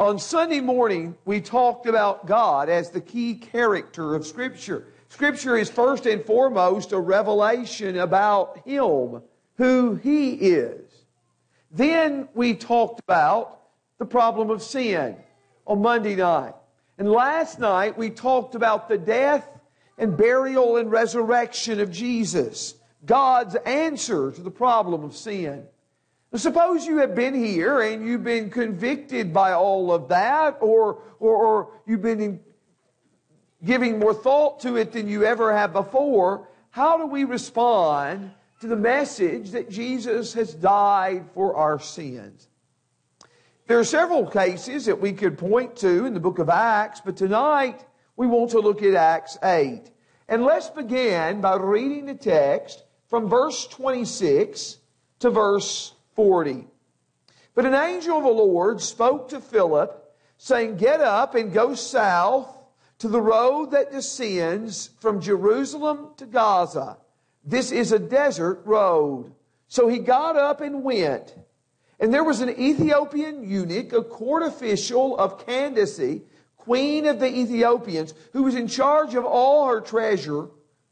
On Sunday morning, we talked about God as the key character of Scripture. Scripture is first and foremost a revelation about Him, who He is. Then we talked about the problem of sin on Monday night. And last night we talked about the death and burial and resurrection of Jesus, God's answer to the problem of sin. Now, suppose you have been here and you've been convicted by all of that, or you've been giving more thought to it than you ever have before. How do we respond to the message that Jesus has died for our sins? There are several cases that we could point to in the book of Acts, but tonight we want to look at Acts 8. And let's begin by reading the text from verse 26 to verse 40. But an angel of the Lord spoke to Philip, saying, "Get up and go south to the road that descends from Jerusalem to Gaza. This is a desert road." So he got up and went. And there was an Ethiopian eunuch, a court official of Candace, queen of the Ethiopians, who was in charge of all her treasure.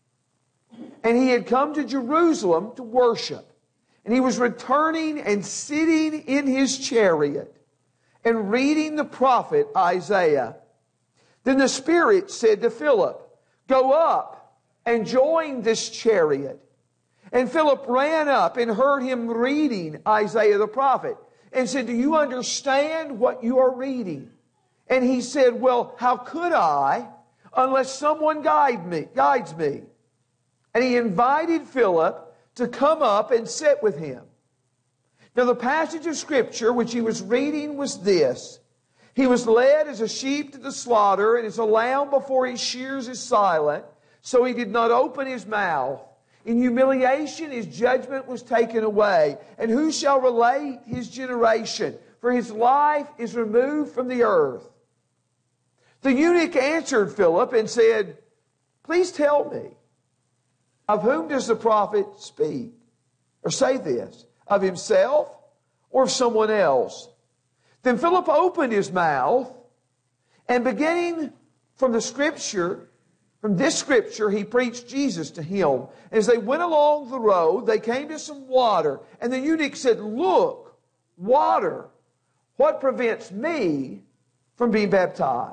And he had come to Jerusalem to worship. And he was returning and sitting in his chariot and reading the prophet Isaiah. Then the Spirit said to Philip, "Go up and join this chariot." And Philip ran up and heard him reading Isaiah the prophet and said, "Do you understand what you are reading?" And he said, "Well, how could I unless someone guides me?" And he invited Philip to come up and sit with him. Now the passage of Scripture which he was reading was this: "He was led as a sheep to the slaughter, and as a lamb before his shears is silent, so he did not open his mouth. In humiliation his judgment was taken away. And who shall relate his generation? For his life is removed from the earth." The eunuch answered Philip and said, "Please tell me, of whom does the prophet speak? Or say this, of himself or of someone else?" Then Philip opened his mouth, and beginning from this Scripture, he preached Jesus to him. As they went along the road, they came to some water. And the eunuch said, "Look, water. What prevents me from being baptized?"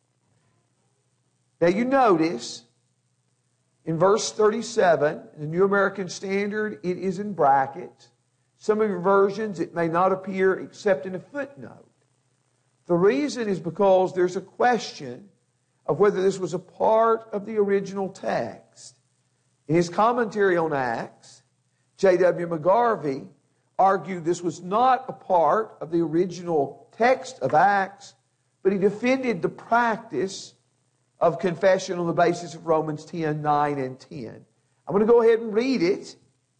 Now you notice in verse 37, in the New American Standard, it is in brackets. Some of your versions, it may not appear except in a footnote. The reason is because there's a question of whether this was a part of the original text. In his commentary on Acts, J.W. McGarvey argued this was not a part of the original text of Acts, but he defended the practice of confession on the basis of Romans 10, 9, and 10. I'm going to go ahead and read it,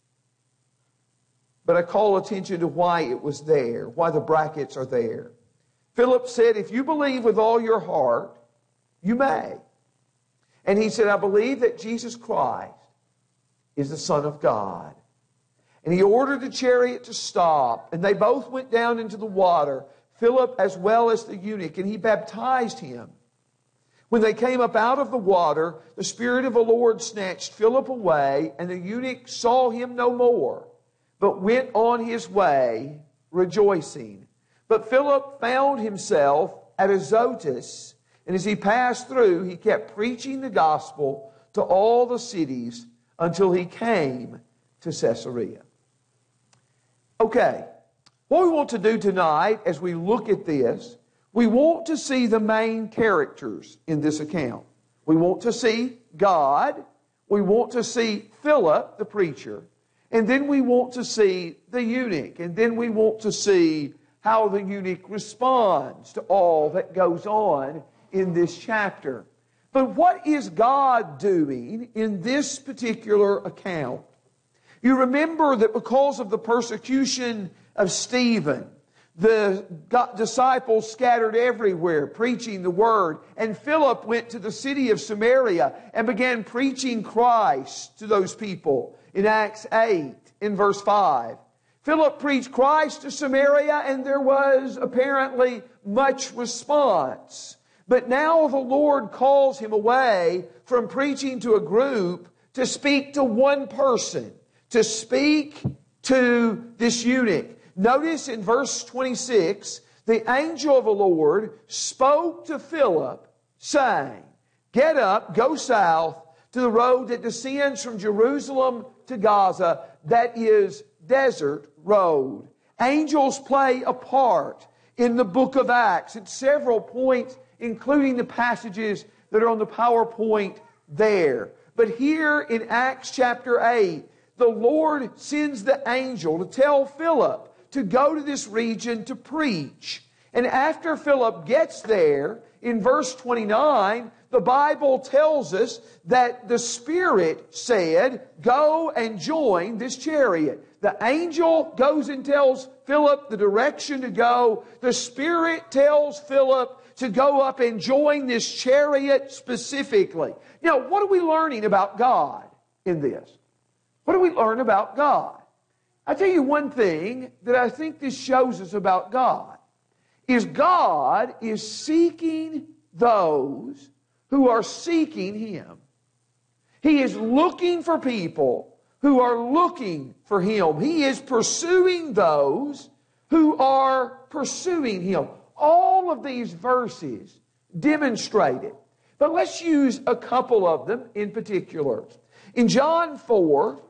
but I call attention to why it was there, why the brackets are there. Philip said, "If you believe with all your heart, you may." And he said, "I believe that Jesus Christ is the Son of God." And he ordered the chariot to stop, and they both went down into the water, Philip as well as the eunuch, and he baptized him. When they came up out of the water, the Spirit of the Lord snatched Philip away, and the eunuch saw him no more, but went on his way rejoicing. But Philip found himself at Azotus, and as he passed through, he kept preaching the gospel to all the cities until he came to Caesarea. Okay, what we want to do tonight as we look at this, we want to see the main characters in this account. We want to see God, we want to see Philip, the preacher, and then we want to see the eunuch, and then we want to see how the eunuch responds to all that goes on in this chapter. But what is God doing in this particular account? You remember that because of the persecution of Stephen, the disciples scattered everywhere, preaching the word. And Philip went to the city of Samaria and began preaching Christ to those people in Acts 8, in verse 5. Philip preached Christ to Samaria, and there was apparently much response. But now the Lord calls him away from preaching to a group to speak to one person, to speak to this eunuch. Notice in verse 26, the angel of the Lord spoke to Philip, saying, "Get up, go south to the road that descends from Jerusalem to Gaza, that is desert road." Angels play a part in the book of Acts at several points, including the passages that are on the PowerPoint there. But here in Acts chapter 8, the Lord sends the angel to tell Philip to go to this region to preach. And after Philip gets there, in verse 29, the Bible tells us that the Spirit said, "Go and join this chariot." The angel goes and tells Philip the direction to go. The Spirit tells Philip to go up and join this chariot specifically. Now, what are we learning about God in this? What do we learn about God? I'll tell you one thing that I think this shows us about God, is God is seeking those who are seeking Him. He is looking for people who are looking for Him. He is pursuing those who are pursuing Him. All of these verses demonstrate it. But let's use a couple of them in particular. In John 4,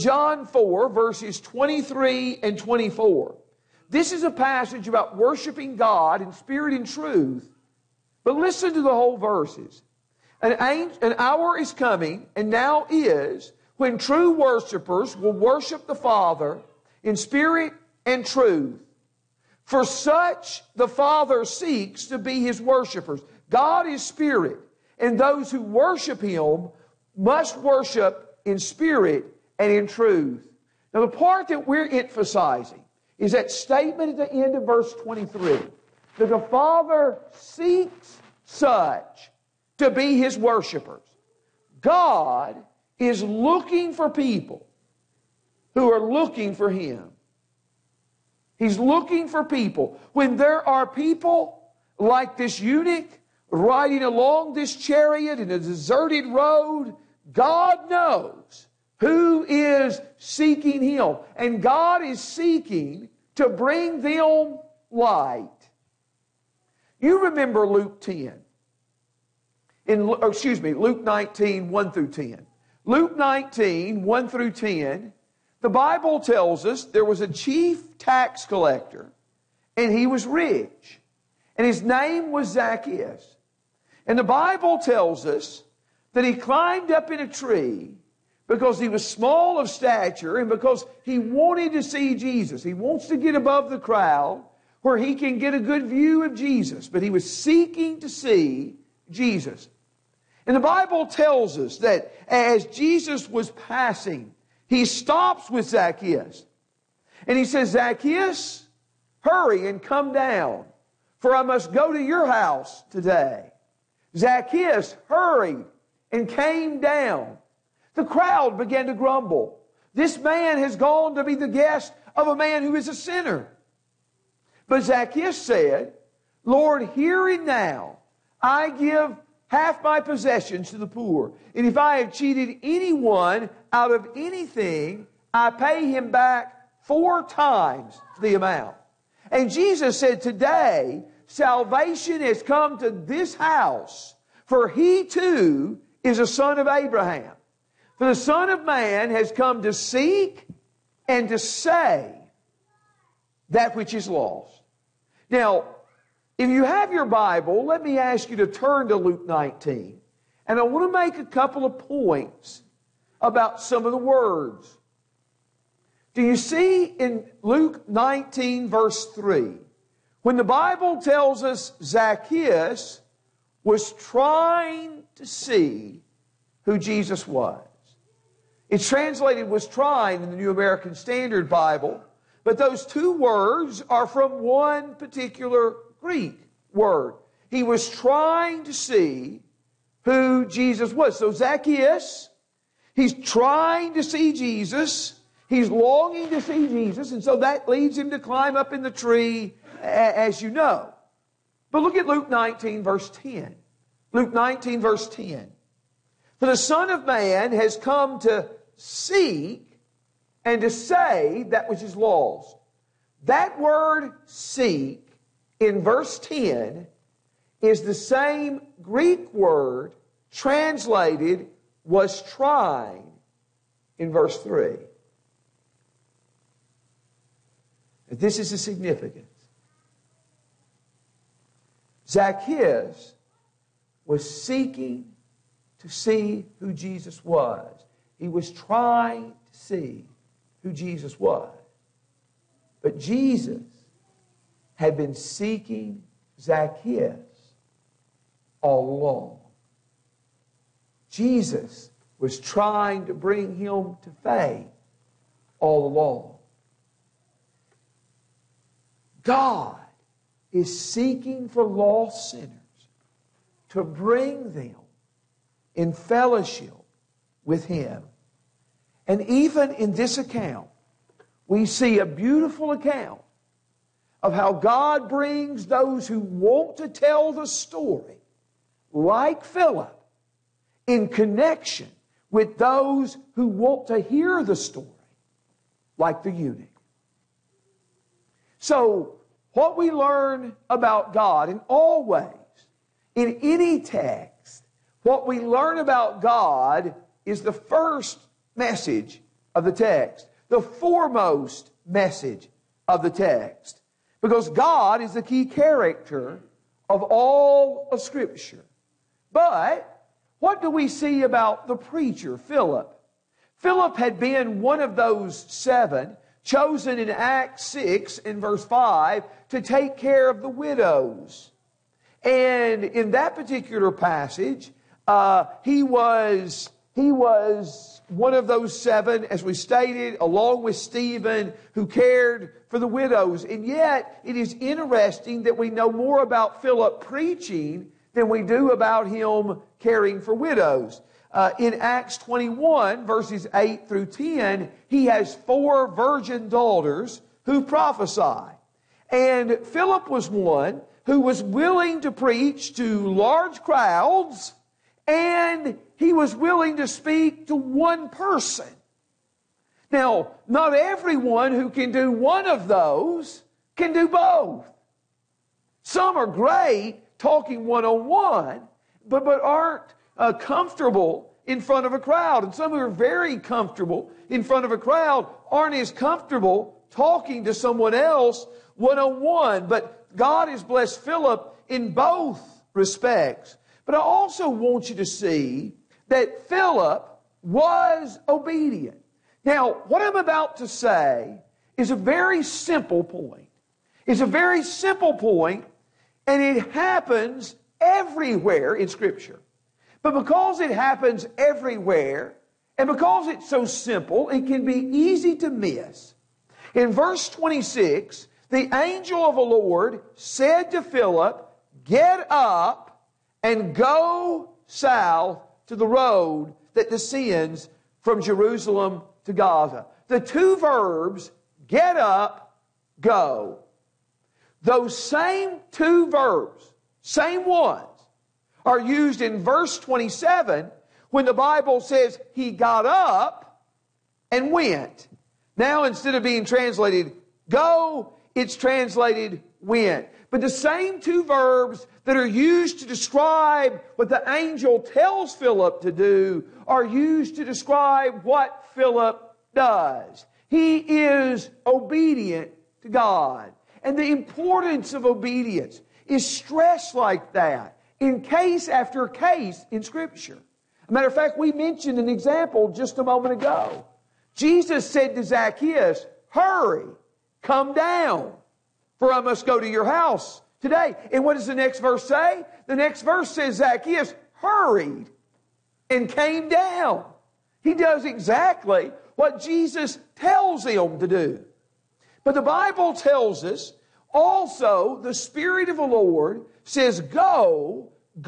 verses 23 and 24, this is a passage about worshiping God in spirit and truth. But listen to the whole verses. An hour is coming, and now is, when true worshipers will worship the Father in spirit and truth. For such the Father seeks to be His worshipers. God is spirit, and those who worship Him must worship in spirit and in truth. Now, the part that we're emphasizing is that statement at the end of verse 23, that the Father seeks such to be His worshipers. God is looking for people who are looking for Him. He's looking for people. When there are people like this eunuch riding along this chariot in a deserted road, God knows who is seeking Him. And God is seeking to bring them light. You remember Luke 10. Luke 19, 1 through 10. Luke 19, 1 through 10, the Bible tells us there was a chief tax collector, and he was rich. And his name was Zacchaeus. And the Bible tells us that he climbed up in a tree because he was small of stature and because he wanted to see Jesus. He wants to get above the crowd where he can get a good view of Jesus. But he was seeking to see Jesus. And the Bible tells us that as Jesus was passing, He stops with Zacchaeus. And He says, "Zacchaeus, hurry and come down, for I must go to your house today." Zacchaeus hurried and came down. The crowd began to grumble. This man has gone to be the guest of a man who is a sinner. But Zacchaeus said, "Lord, here and now I give half my possessions to the poor. And if I have cheated anyone out of anything, I pay him back 4 times the amount." And Jesus said, "Today salvation has come to this house, for he too is a son of Abraham. For the Son of Man has come to seek and to save that which is lost." Now, if you have your Bible, let me ask you to turn to Luke 19. And I want to make a couple of points about some of the words. Do you see in Luke 19, verse 3, when the Bible tells us Zacchaeus was trying to see who Jesus was? It's translated was trying in the New American Standard Bible, but those 2 words are from one particular Greek word. He was trying to see who Jesus was. So Zacchaeus, he's trying to see Jesus. He's longing to see Jesus, and so that leads him to climb up in the tree, as you know. But look at Luke 19, verse 10. Luke 19, verse 10. For the Son of Man has come to seek and to save that which is lost. That word seek in verse 10 is the same Greek word translated was trying in verse 3. This is the significance. Zacchaeus was seeking to see who Jesus was. He was trying to see who Jesus was. But Jesus had been seeking Zacchaeus all along. Jesus was trying to bring him to faith all along. God is seeking for lost sinners to bring them in fellowship with Him. And even in this account, we see a beautiful account of how God brings those who want to tell the story, like Philip, in connection with those who want to hear the story, like the eunuch. So, what we learn about God, and always, in any text, what we learn about God is the first message of the text, the foremost message of the text. Because God is the key character of all of Scripture. But what do we see about the preacher, Philip? Philip had been one of those 7 chosen in Acts 6 in verse 5 to take care of the widows. And in that particular passage, he was one of those 7, as we stated, along with Stephen, who cared for the widows. And yet, it is interesting that we know more about Philip preaching than we do about him caring for widows. In Acts 21, verses 8 through 10, he has 4 virgin daughters who prophesy. And Philip was one who was willing to preach to large crowds, and he was willing to speak to one person. Now, not everyone who can do one of those can do both. Some are great talking one-on-one, but aren't comfortable in front of a crowd. And some who are very comfortable in front of a crowd aren't as comfortable talking to someone else one-on-one. But God has blessed Philip in both respects. But I also want you to see that Philip was obedient. Now, what I'm about to say is a very simple point. It's a very simple point, and it happens everywhere in Scripture. But because it happens everywhere, and because it's so simple, it can be easy to miss. In verse 26, the angel of the Lord said to Philip, "Get up and go south to the road that descends from Jerusalem to Gaza." The 2 verbs, get up, go. Those same 2 verbs, same ones, are used in verse 27 when the Bible says he got up and went. Now, instead of being translated go, it's translated went. But the same 2 verbs that are used to describe what the angel tells Philip to do are used to describe what Philip does. He is obedient to God. And the importance of obedience is stressed like that in case after case in Scripture. As a matter of fact, we mentioned an example just a moment ago. Jesus said to Zacchaeus, "Hurry, come down, for I must go to your house today." And what does the next verse say? The next verse says Zacchaeus hurried and came down. He does exactly what Jesus tells him to do. But the Bible tells us also the Spirit of the Lord says, go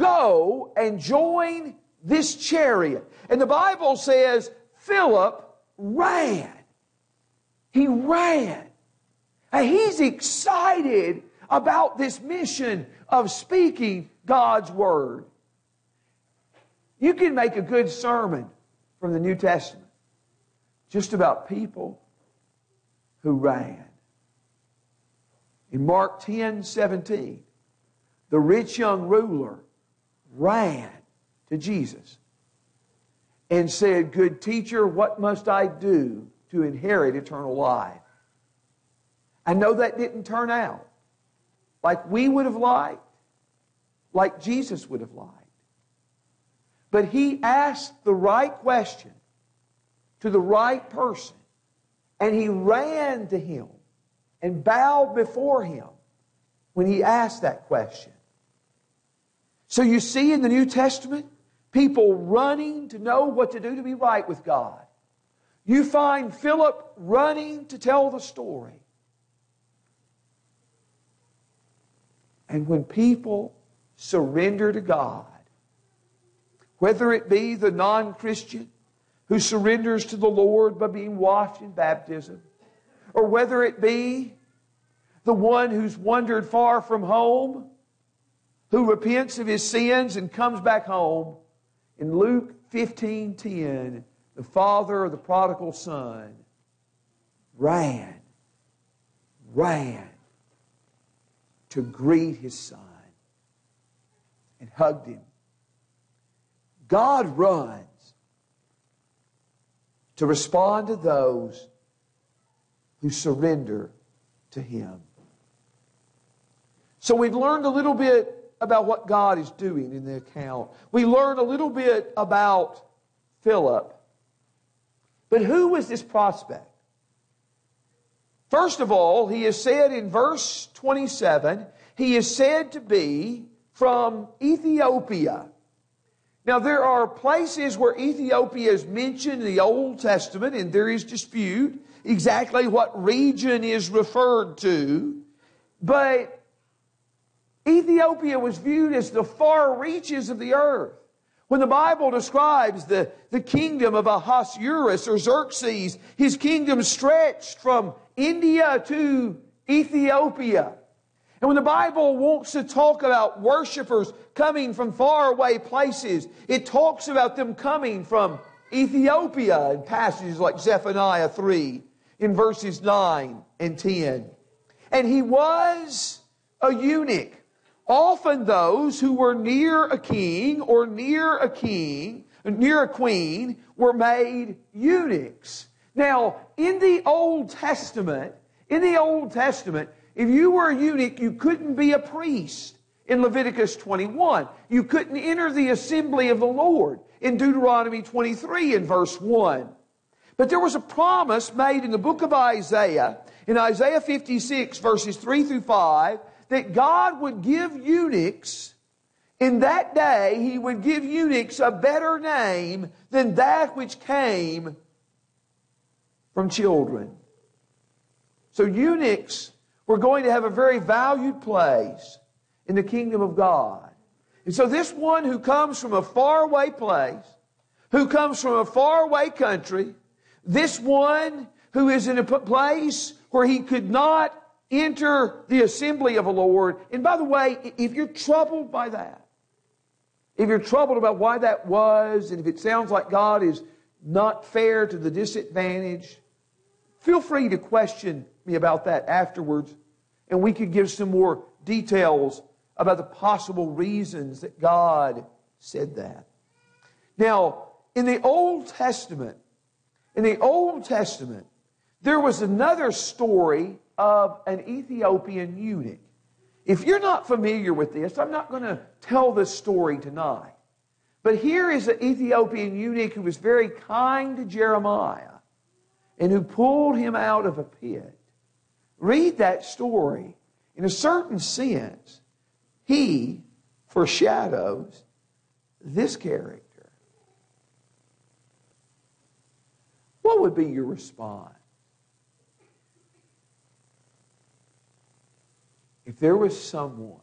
and join this chariot. And the Bible says Philip ran. He ran. And he's excited about this mission of speaking God's Word. You can make a good sermon from the New Testament just about people who ran. In Mark 10:17, the rich young ruler ran to Jesus and said, "Good teacher, what must I do to inherit eternal life?" I know that didn't turn out like we would have liked, like Jesus would have liked. But he asked the right question to the right person, and he ran to him and bowed before him when he asked that question. So you see in the New Testament, people running to know what to do to be right with God. You find Philip running to tell the story. And when people surrender to God, whether it be the non-Christian who surrenders to the Lord by being washed in baptism, or whether it be the one who's wandered far from home, who repents of his sins and comes back home, in Luke 15:10, the father of the prodigal son ran to greet his son and hugged him. God runs to respond to those who surrender to Him. So we've learned a little bit about what God is doing in the account. We learned a little bit about Philip. But who was this prospect? First of all, he is said in verse 27, he is said to be from Ethiopia. Now, there are places where Ethiopia is mentioned in the Old Testament, and there is dispute exactly what region is referred to. But Ethiopia was viewed as the far reaches of the earth. When the Bible describes the kingdom of Ahasuerus or Xerxes, his kingdom stretched from India to Ethiopia. And when the Bible wants to talk about worshipers coming from faraway places, it talks about them coming from Ethiopia in passages like Zephaniah 3 in verses 9 and 10. And he was a eunuch. Often those who were near a king or near a queen were made eunuchs. Now, in the Old Testament, if you were a eunuch, you couldn't be a priest in Leviticus 21. You couldn't enter the assembly of the Lord in Deuteronomy 23 in verse 1. But there was a promise made in the book of Isaiah, in Isaiah 56 verses 3 through 5, that God would give eunuchs, in that day He would give eunuchs a better name than that which came from children. So eunuchs were going to have a very valued place in the kingdom of God. And so this one who comes from a faraway place, who comes from a faraway country, this one who is in a place where he could not enter the assembly of the Lord. And by the way, if you're troubled by that, if you're troubled about why that was, and if it sounds like God is not fair to the disadvantaged, feel free to question me about that afterwards, and we could give some more details about the possible reasons that God said that. Now, in the Old Testament, there was another story of an Ethiopian eunuch. If you're not familiar with this, I'm not going to tell this story tonight. But here is an Ethiopian eunuch who was very kind to Jeremiah and who pulled him out of a pit. Read that story. In a certain sense, he foreshadows this character. What would be your response if there was someone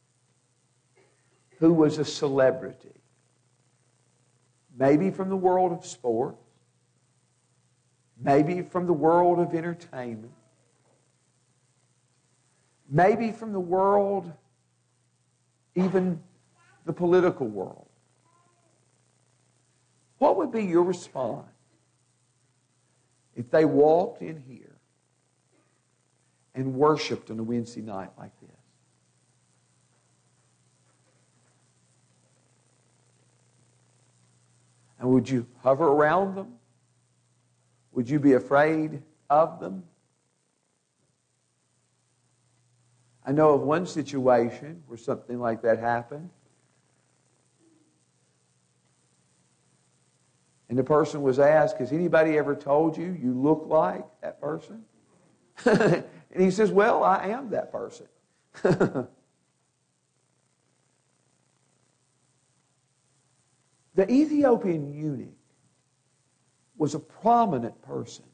who was a celebrity, maybe from the world of sports, maybe from the world of entertainment, maybe from the world, even the political world. What would be your response if they walked in here and worshiped on a Wednesday night like this? And would you hover around them? Would you be afraid of them? I know of one situation where something like that happened. And the person was asked, has anybody ever told you you look like that person? And he says, well, I am that person. The Ethiopian eunuch was a prominent person.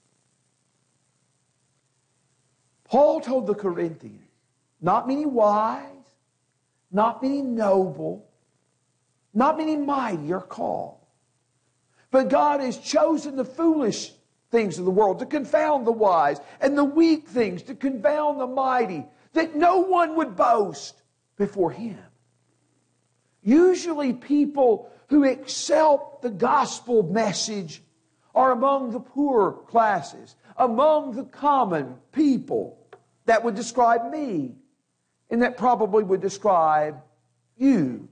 Paul told the Corinthians, not many wise, not many noble, not many mighty are called. But God has chosen the foolish things of the world to confound the wise, and the weak things to confound the mighty, that no one would boast before Him. Usually people who accept the gospel message are among the poorer classes, among the common people. That would describe me, and that probably would describe you.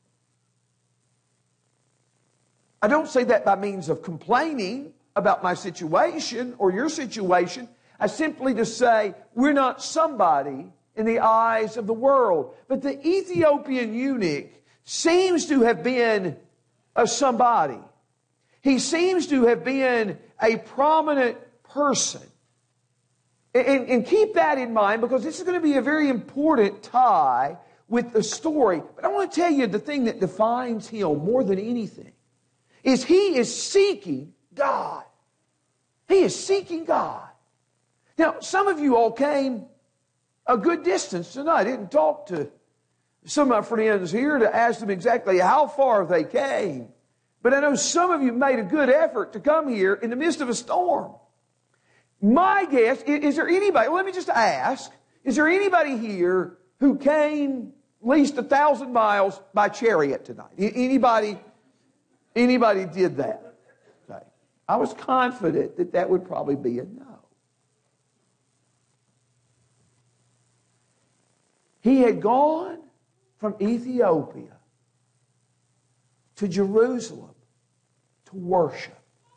I don't say that by means of complaining about my situation or your situation. I simply just say we're not somebody in the eyes of the world. But the Ethiopian eunuch seems to have been a somebody. He seems to have been a prominent person. And keep that in mind, because this is going to be a very important tie with the story. But I want to tell you the thing that defines him more than anything is he is seeking God. He is seeking God. Now, some of you all came a good distance tonight. I didn't talk to some of my friends here to ask them exactly how far they came. But I know some of you made a good effort to come here in the midst of a storm. My guess, is there anybody, let me just ask, is there anybody here who came at least 1,000 miles by chariot tonight? Anybody did that? Okay. I was confident that that would probably be a no. He had gone from Ethiopia to Jerusalem to worship.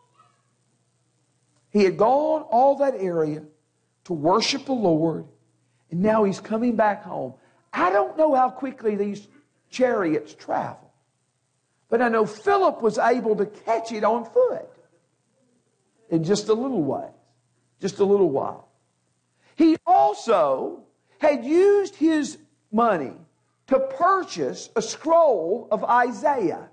He had gone all that area to worship the Lord, and now he's coming back home. I don't know how quickly these chariots travel, but I know Philip was able to catch it on foot in just a little way, just a little while. He also had used his money to purchase a scroll of Isaiah.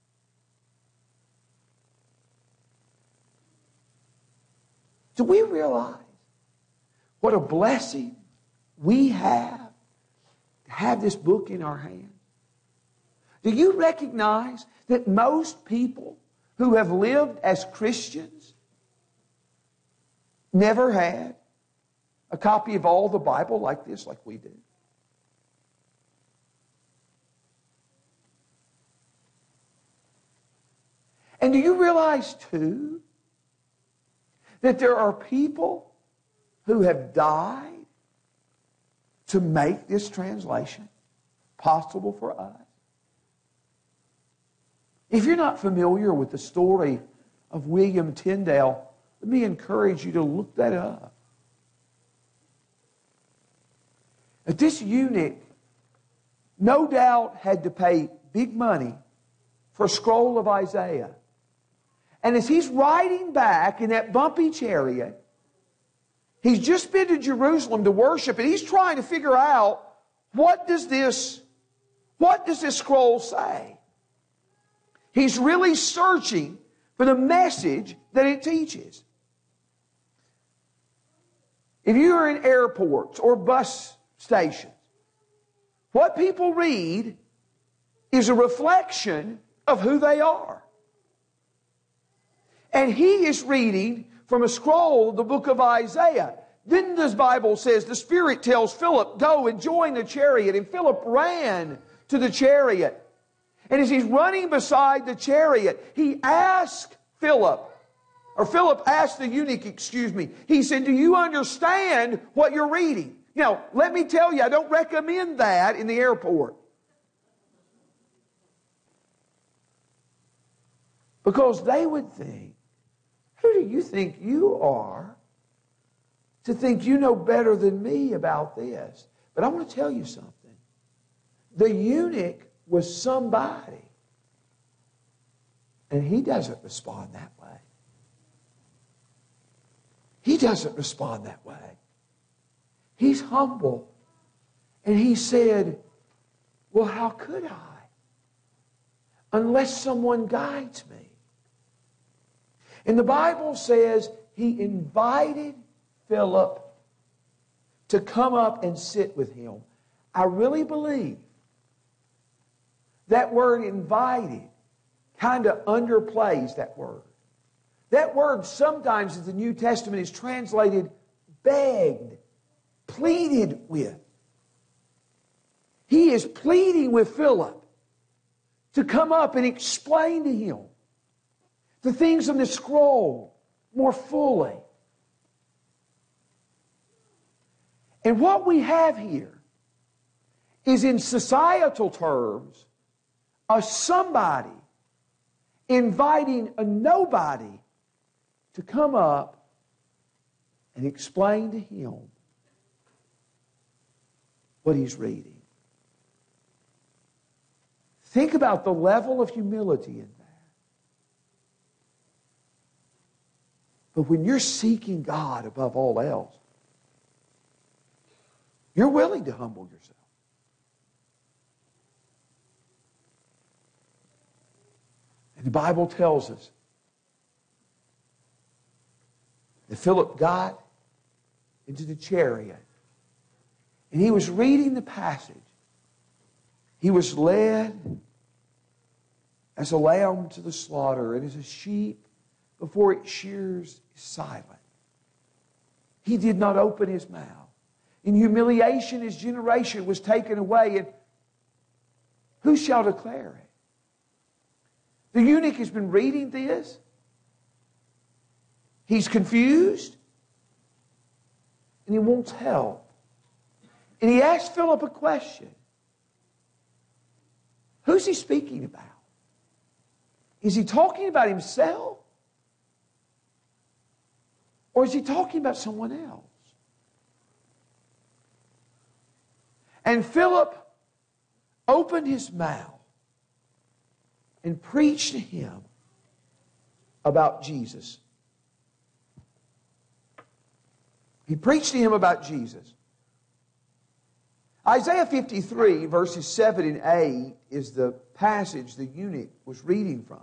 Do we realize what a blessing we have to have this book in our hands? Do you recognize that most people who have lived as Christians never had a copy of all the Bible like this, like we do? And do you realize, too, that there are people who have died to make this translation possible for us? If you're not familiar with the story of William Tyndale, let me encourage you to look that up. That this eunuch no doubt had to pay big money for a scroll of Isaiah. And as he's riding back in that bumpy chariot, he's just been to Jerusalem to worship, and he's trying to figure out, what does this scroll say? He's really searching for the message that it teaches. If you are in airports or bus stations, what people read is a reflection of who they are. And he is reading from a scroll of the book of Isaiah. Then the Bible says the Spirit tells Philip, go and join the chariot. And Philip ran to the chariot. And as he's running beside the chariot, he asked Philip asked the eunuch, he said, do you understand what you're reading? Now, let me tell you, I don't recommend that in the airport. Because they would think, who do you think you are to think you know better than me about this? But I want to tell you something. The eunuch was somebody. And he doesn't respond that way. He doesn't respond that way. He's humble. And he said, well, how could I? Unless someone guides me. And the Bible says he invited Philip to come up and sit with him. I really believe that word invited kind of underplays that word. That word sometimes in the New Testament is translated begged, pleaded with. He is pleading with Philip to come up and explain to him the things in the scroll more fully. And what we have here is, in societal terms, a somebody inviting a nobody to come up and explain to him what he's reading. Think about the level of humility in that. But when you're seeking God above all else, you're willing to humble yourself. And the Bible tells us that Philip got into the chariot and he was reading the passage. He was led as a lamb to the slaughter, and as a sheep before its shears is silent. He did not open his mouth. In humiliation, his generation was taken away, and who shall declare it? The eunuch has been reading this. He's confused, and he wants help. And he asked Philip a question. Who's he speaking about? Is he talking about himself? Or is he talking about someone else? And Philip opened his mouth and preached to him about Jesus. He preached to him about Jesus. Isaiah 53, verses 7 and 8 is the passage the eunuch was reading from.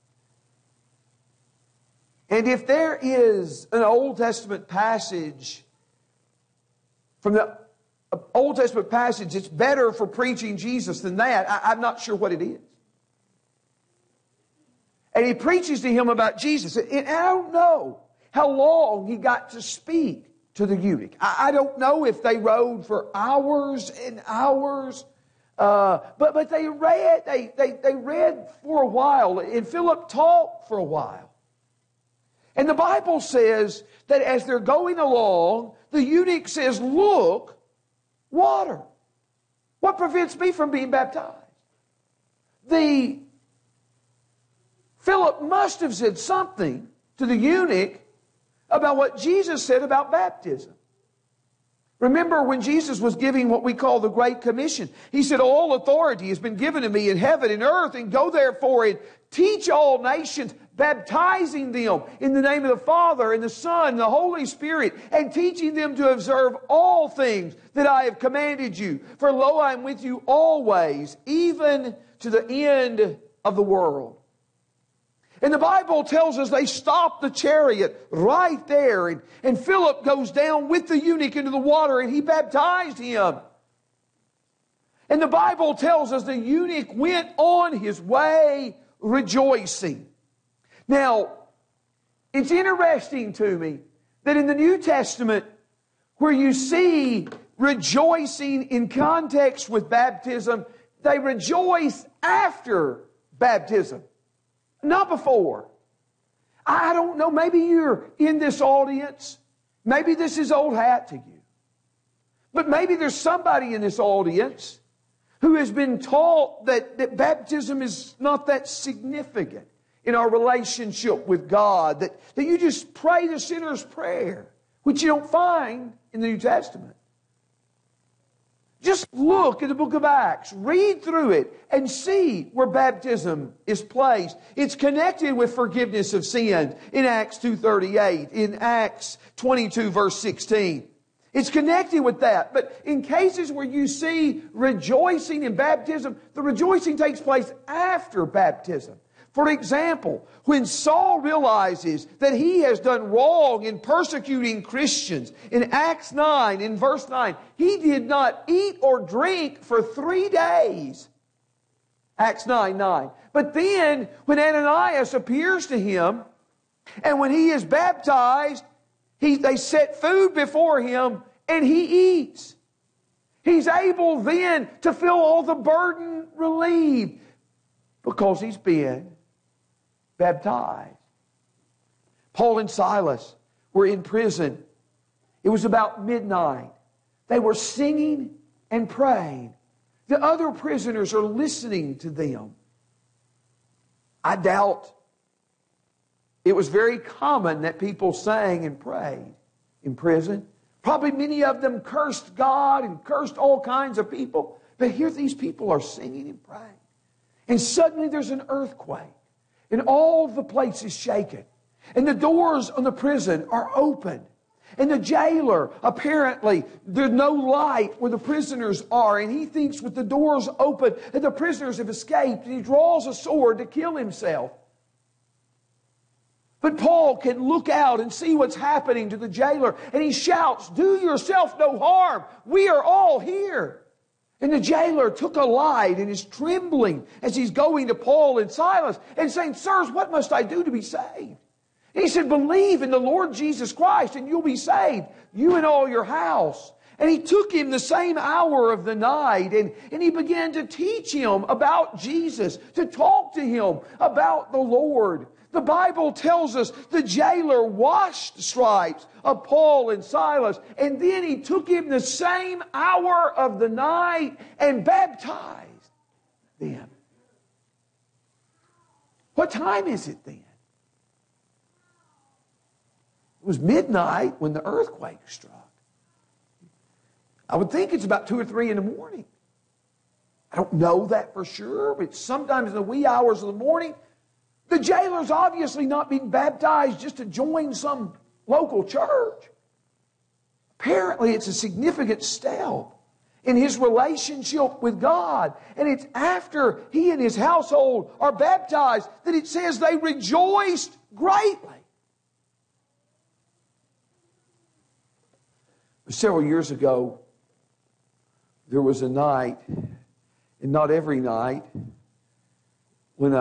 And if there is an Old Testament passage, from the Old Testament passage, it's better for preaching Jesus than that, I'm not sure what it is. And he preaches to him about Jesus. And I don't know how long he got to speak to the eunuch. I don't know if they rode for hours and hours. But they read for a while. And Philip talked for a while. And the Bible says that as they're going along, the eunuch says, look, water. What prevents me from being baptized? Philip must have said something to the eunuch about what Jesus said about baptism. Remember when Jesus was giving what we call the Great Commission. He said, all authority has been given to me in heaven and earth, and go therefore and teach all nations, baptizing them in the name of the Father and the Son and the Holy Spirit, and teaching them to observe all things that I have commanded you. For lo, I am with you always, even to the end of the world. And the Bible tells us they stopped the chariot right there. And Philip goes down with the eunuch into the water and he baptized him. And the Bible tells us the eunuch went on his way rejoicing. Now, It's interesting to me that in the New Testament, where you see rejoicing in context with baptism, they rejoice after baptism, not before. I don't know, maybe you're in this audience. Maybe this is old hat to you. But maybe there's somebody in this audience who has been taught that baptism is not that significant in our relationship with God, that you just pray the sinner's prayer, which you don't find in the New Testament. Just look at the book of Acts, read through it, and see where baptism is placed. It's connected with forgiveness of sins in Acts 2:38, in Acts 22, verse 16. It's connected with that. But in cases where you see rejoicing in baptism, the rejoicing takes place after baptism. For example, when Saul realizes that he has done wrong in persecuting Christians, in Acts 9, in verse 9, he did not eat or drink for 3 days. Acts 9:9. But then, when Ananias appears to him, and when he is baptized, they set food before him, and he eats. He's able then to feel all the burden relieved because he's been baptized. Paul and Silas were in prison. It was about midnight. They were singing and praying. The other prisoners are listening to them. I doubt it was very common that people sang and prayed in prison. Probably many of them cursed God and cursed all kinds of people. But here these people are singing and praying. And suddenly there's an earthquake. And all the place is shaken. And the doors on the prison are open. And the jailer, apparently, there's no light where the prisoners are. And he thinks with the doors open that the prisoners have escaped. And he draws a sword to kill himself. But Paul can look out and see what's happening to the jailer. And he shouts, "Do yourself no harm. We are all here." And the jailer took a light and is trembling as he's going to Paul and Silas and saying, "Sirs, what must I do to be saved?" And he said, "Believe in the Lord Jesus Christ and you'll be saved, you and all your house." And he took him the same hour of the night and he began to teach him about Jesus, to talk to him about the Lord. The Bible tells us the jailer washed the stripes of Paul and Silas, and then he took him the same hour of the night and baptized them. What time is it then? It was midnight when the earthquake struck. I would think it's about 2 or 3 in the morning. I don't know that for sure, but sometimes in the wee hours of the morning. The jailer's obviously not being baptized just to join some local church. Apparently, it's a significant step in his relationship with God. And it's after he and his household are baptized that it says they rejoiced greatly. Several years ago, there was a night, and not every night, when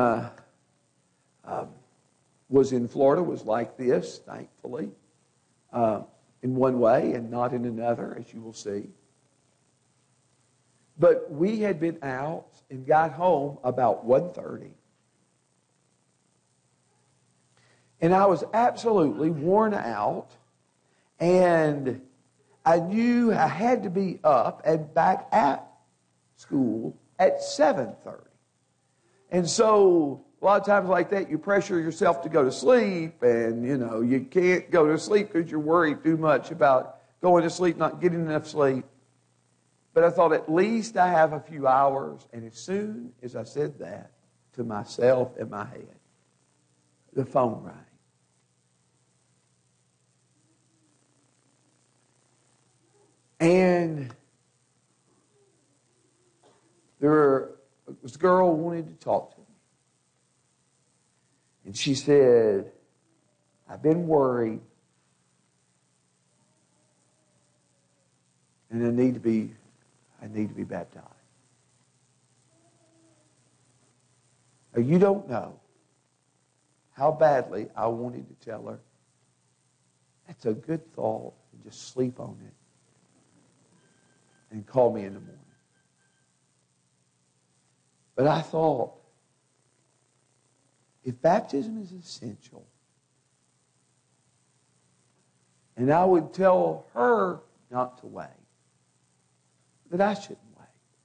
was in Florida was like this, thankfully, in one way and not in another, as you will see. But we had been out and got home about 1:30. And I was absolutely worn out, and I knew I had to be up and back at school at 7:30. And so a lot of times like that, you pressure yourself to go to sleep, and, you can't go to sleep because you're worried too much about going to sleep, not getting enough sleep. But I thought at least I have a few hours, and as soon as I said that to myself in my head, the phone rang. And there was a girl who wanted to talk to me. And she said, "I've been worried, and I need to be baptized." Now, you don't know how badly I wanted to tell her, that's a good thought, and just sleep on it and call me in the morning. But I thought, if baptism is essential, and I would tell her not to wait, that I shouldn't wait.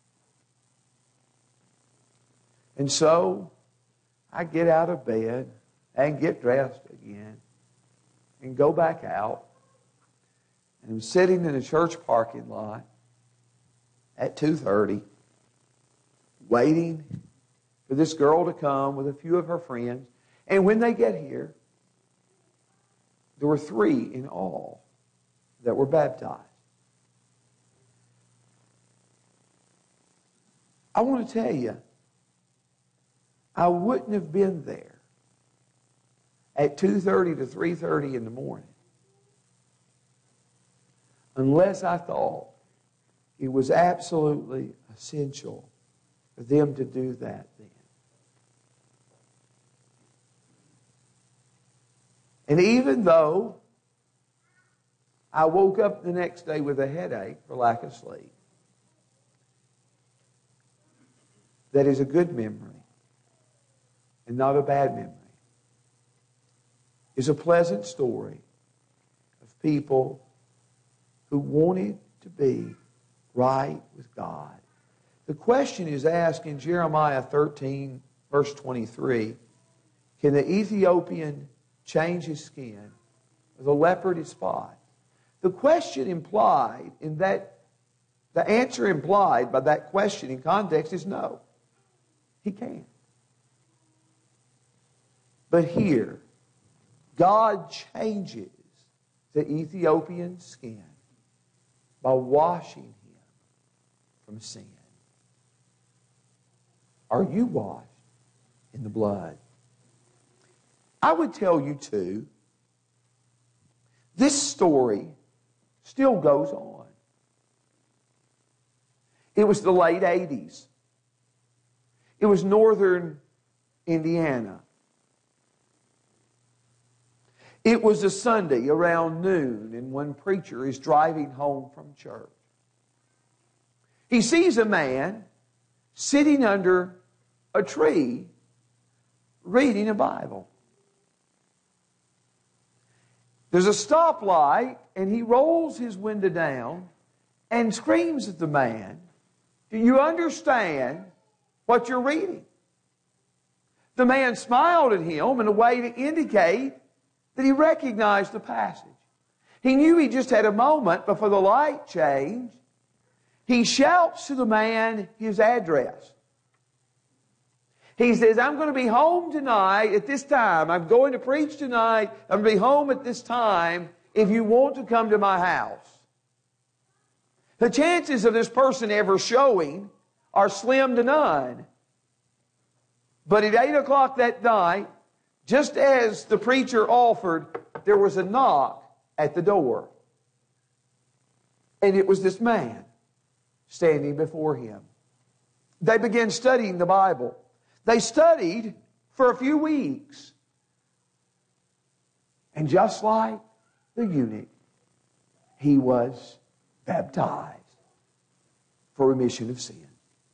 And so I get out of bed and get dressed again and go back out. And I'm sitting in a church parking lot at 2:30 waiting for this girl to come with a few of her friends. And when they get here, there were 3 in all that were baptized. I want to tell you, I wouldn't have been there at 2:30 to 3:30 in the morning unless I thought it was absolutely essential for them to do that then. And even though I woke up the next day with a headache for lack of sleep, that is a good memory and not a bad memory. It's a pleasant story of people who wanted to be right with God. The question is asked in Jeremiah 13, verse 23, can the Ethiopian change his skin, or the leopard his spot? The question implied in that, the answer implied by that question in context is no. He can't. But here, God changes the Ethiopian's skin by washing him from sin. Are you washed in the blood? I would tell you too, this story still goes on. It was the late 80s. It was northern Indiana. It was a Sunday around noon, and one preacher is driving home from church. He sees a man sitting under a tree reading a Bible. There's a stoplight, and he rolls his window down and screams at the man, "Do you understand what you're reading?" The man smiled at him in a way to indicate that he recognized the passage. He knew he just had a moment before the light changed. He shouts to the man his address. He says, "I'm going to be home tonight at this time. I'm going to preach tonight. I'm going to be home at this time if you want to come to my house." The chances of this person ever showing are slim to none. But at 8 o'clock that night, just as the preacher offered, there was a knock at the door. And it was this man standing before him. They began studying the Bible. They studied for a few weeks. And just like the eunuch, he was baptized for remission of sin.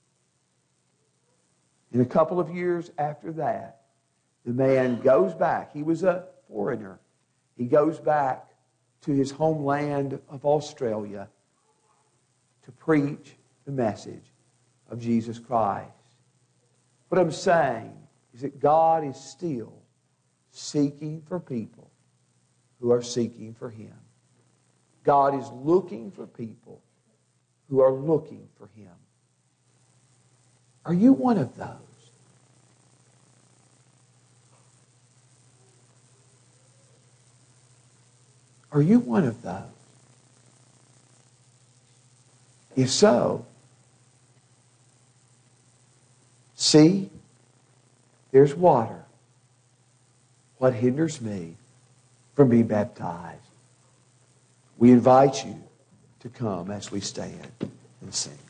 In a couple of years after that, the man goes back. He was a foreigner. He goes back to his homeland of Australia to preach the message of Jesus Christ. What I'm saying is that God is still seeking for people who are seeking for Him. God is looking for people who are looking for Him. Are you one of those? Are you one of those? If so, see, there's water. What hinders me from being baptized? We invite you to come as we stand and sing.